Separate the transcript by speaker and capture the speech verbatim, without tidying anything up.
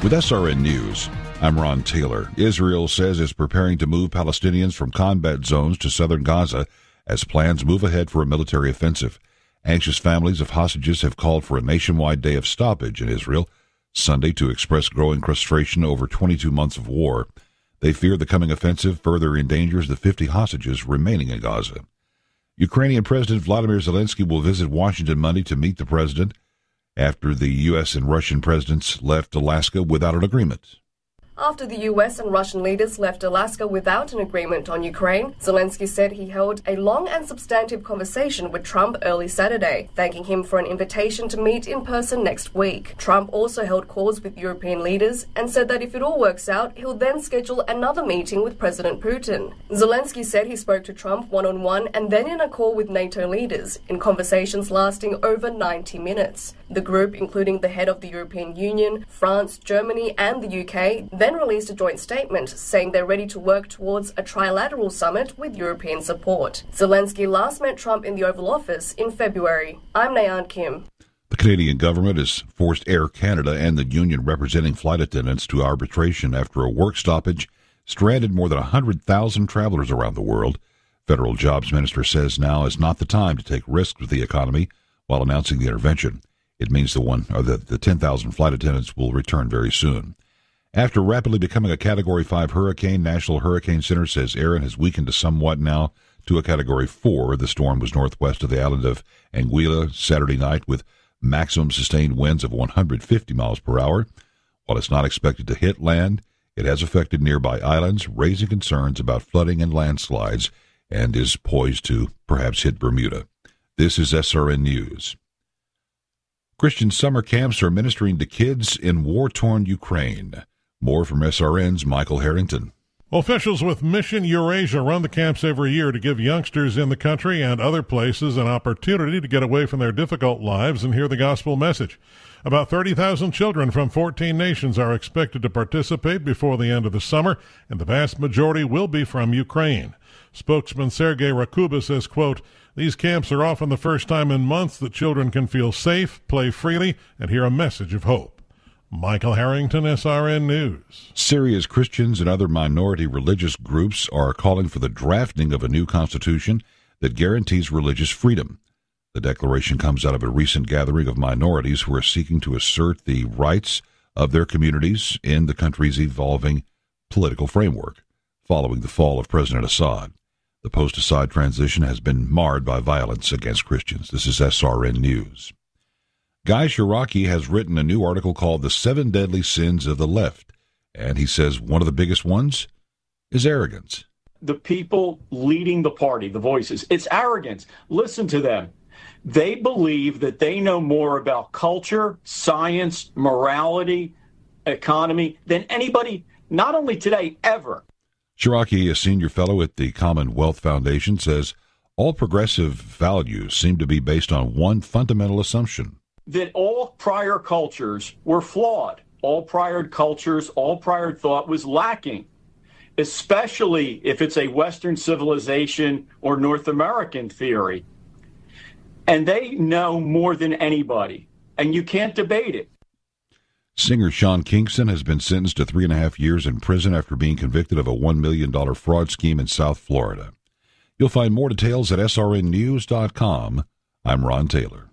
Speaker 1: With S R N News, I'm Ron Taylor. Israel says it's preparing to move Palestinians from combat zones to southern Gaza as plans move ahead for a military offensive. Anxious families of hostages have called for a nationwide day of stoppage in Israel Sunday to express growing frustration over twenty-two months of war. They fear the coming offensive further endangers the fifty hostages remaining in Gaza. Ukrainian President Vladimir Zelensky will visit Washington Monday to meet the president after the U S and Russian presidents left Alaska without an agreement.
Speaker 2: After the U S and Russian leaders left Alaska without an agreement on Ukraine, Zelensky said he held a long and substantive conversation with Trump early Saturday, thanking him for an invitation to meet in person next week. Trump also held calls with European leaders and said that if it all works out, he'll then schedule another meeting with President Putin. Zelensky said he spoke to Trump one-on-one and then in a call with NATO leaders, in conversations lasting over ninety minutes. The group, including the head of the European Union, France, Germany, and the U K, then released a joint statement saying they're ready to work towards a trilateral summit with European support. Zelensky last met Trump in the Oval Office in February. I'm Nayan Kim.
Speaker 1: The Canadian government has forced Air Canada and the union representing flight attendants to arbitration after a work stoppage stranded more than one hundred thousand travelers around the world. Federal Jobs Minister says now is not the time to take risks with the economy while announcing the intervention. It means the one or the, the ten thousand flight attendants will return very soon. After rapidly becoming a Category five hurricane, National Hurricane Center says Erin has weakened somewhat now to a Category four. The storm was northwest of the island of Anguilla Saturday night with maximum sustained winds of one hundred fifty miles per hour. While it's not expected to hit land, it has affected nearby islands, raising concerns about flooding and landslides, and is poised to perhaps hit Bermuda. This is S R N News. Christian summer camps are ministering to kids in war-torn Ukraine. More from S R N's Michael Harrington.
Speaker 3: Officials with Mission Eurasia run the camps every year to give youngsters in the country and other places an opportunity to get away from their difficult lives and hear the gospel message. About thirty thousand children from fourteen nations are expected to participate before the end of the summer, and the vast majority will be from Ukraine. Spokesman Sergei Rakuba says, quote, "These camps are often the first time in months that children can feel safe, play freely, and hear a message of hope." Michael Harrington, S R N News.
Speaker 1: Syria's Christians and other minority religious groups are calling for the drafting of a new constitution that guarantees religious freedom. The declaration comes out of a recent gathering of minorities who are seeking to assert the rights of their communities in the country's evolving political framework following the fall of President Assad. The post-Assad transition has been marred by violence against Christians. This is S R N News. Guy Shiraki has written a new article called The Seven Deadly Sins of the Left, and he says one of the biggest ones is arrogance.
Speaker 4: The people leading the party, the voices, it's arrogance. Listen to them. They believe that they know more about culture, science, morality, economy than anybody, not only today, ever.
Speaker 1: Shiraki, a senior fellow at the Commonwealth Foundation, says all progressive values seem to be based on one fundamental assumption:
Speaker 4: that all prior cultures were flawed. All prior cultures, all prior thought was lacking, especially if it's a Western civilization or North American theory. And they know more than anybody, and you can't debate it.
Speaker 1: Singer Sean Kingston has been sentenced to three and a half years in prison after being convicted of a one million dollars fraud scheme in South Florida. You'll find more details at S R N news dot com. I'm Ron Taylor.